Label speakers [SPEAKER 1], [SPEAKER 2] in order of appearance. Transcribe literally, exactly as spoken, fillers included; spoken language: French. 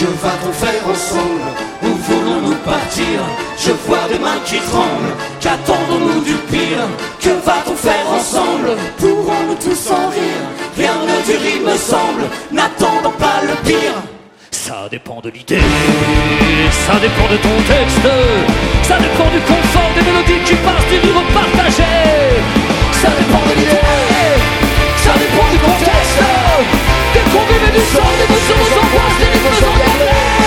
[SPEAKER 1] Que va-t-on faire ensemble? Où voulons-nous partir? Je vois des mains qui tremblent. Qu'attendons-nous du pire? Que va-t-on faire ensemble? Pourrons-nous tous en rire? Rien ne dure il me semble. N'attendons pas le pire.
[SPEAKER 2] Ça dépend de l'idée, ça dépend de ton texte, ça dépend du confort des mélodies qui passent des vivres partagés. Ça dépend de l'idée, ça dépend du contexte, des convives et du sang.